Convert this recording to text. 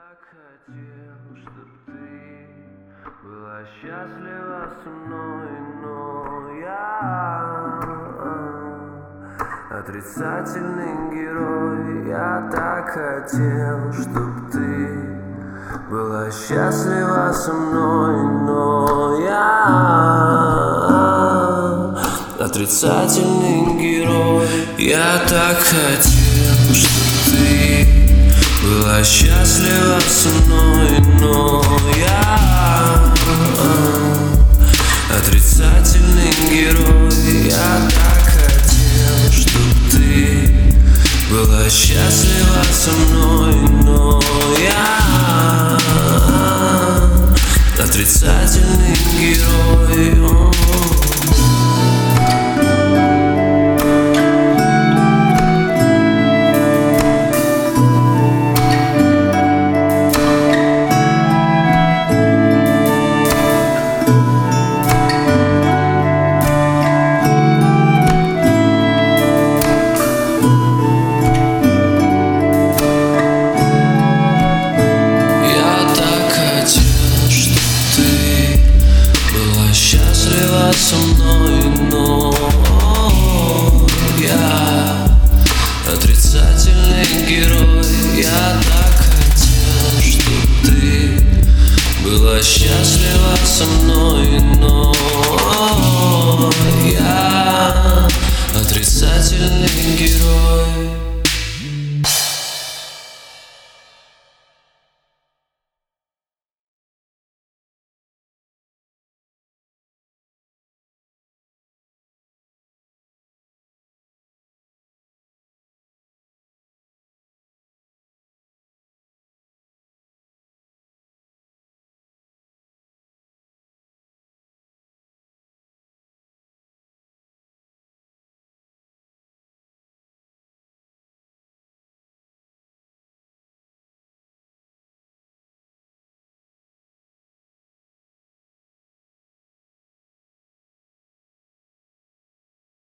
так хотел, чтоб ты была счастлива со мной, но я отрицательный герой. Я так хотел, чтоб ты была счастлива со мной, но я отрицательный герой. Я так хотел, чтоб ты была счастлива со мной, но я отрицательный герой. Я так хотел, чтоб ты была счастлива со мной, но я отрицательный герой. Со мной, но я отрицательный герой. Я так хотел, чтоб ты была счастлива со мной, но я отрицательный герой.